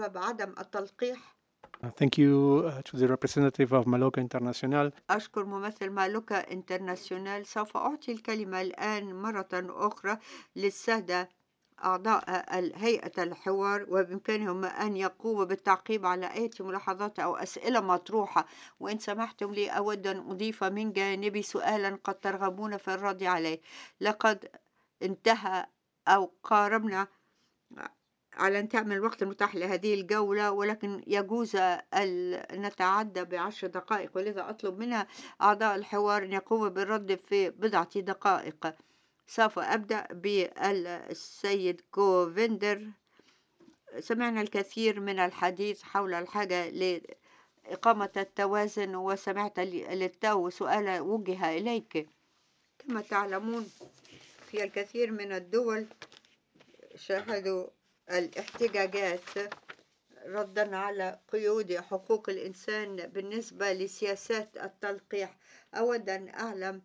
بسبب عدم التلقيح؟ Thank you to the representative of Maloka International. أشكر ممثل مالوكا انترناسيونال. سوف أعطي الكلمة الآن مرة أخرى للسادة أعضاء هيئة الحوار، وبإمكانهم أن يقوموا بالتعقيب على أي ملاحظات أو أسئلة مطروحة. وإن سمحتم لي أود أن أضيف من جانبي سؤالا قد ترغبون في الرد عليه. لقد انتهى أو قاربنا على انتهاء من الوقت المتاح لهذه الجولة، ولكن يجوز أن نتعدى ب10 دقائق، ولذا أطلب من أعضاء الحوار أن يقوموا بالرد في بضعة دقائق. سوف أبدأ بالسيد كوفندر. سمعنا الكثير من الحديث حول الحاجة لإقامة التوازن، وسمعت للتو سؤال وجه إليك. كما تعلمون في الكثير من الدول شاهدوا الاحتجاجات ردًا على قيود حقوق الإنسان بالنسبة لسياسات التلقيح. أود أن أعلم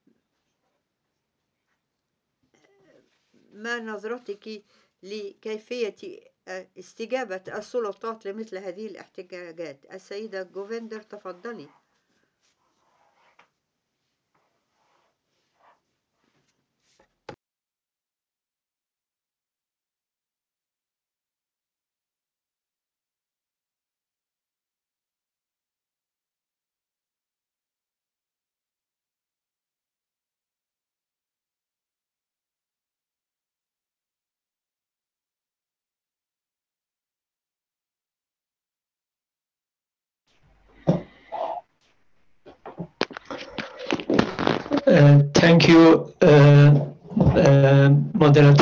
ما نظرتك لكيفية استجابة السلطات لمثل هذه الاحتجاجات. السيدة جوفندر، تفضلي. Thank you, moderator.